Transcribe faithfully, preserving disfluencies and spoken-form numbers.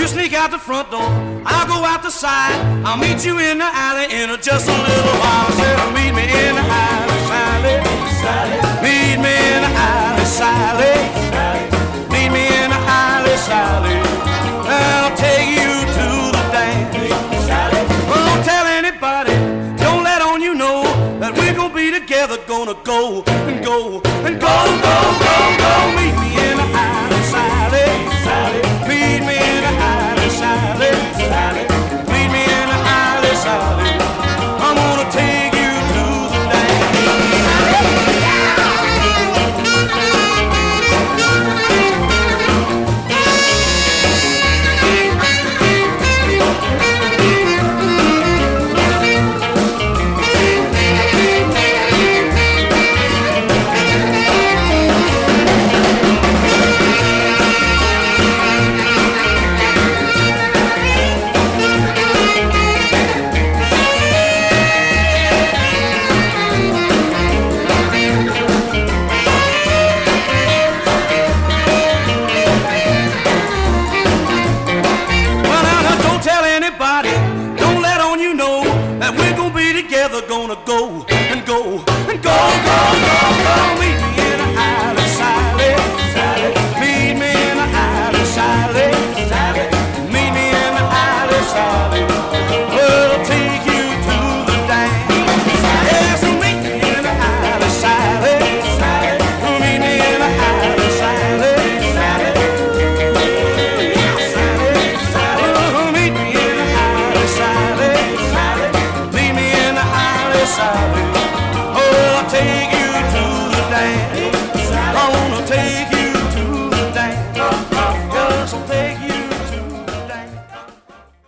sneak out the front door, I'll go out the side. I'll meet you in the alley in just a little while. I said, meet me in the alley, Sally, Sally. Meet me in the alley, Sally, Sally. Meet me in the alley, Sally. I'll take you to the dance, Sally. Don't tell anybody, don't let on you know that we're gonna be together, gonna go and go and go, go, go, go. Meet me in the alley, Sally, Sally. Meet me in the alley, Sally, Sally. Meet me in the alley, Sally. I'm gonna take you to the dance. Don't let on you know that we're gonna be together, gonna go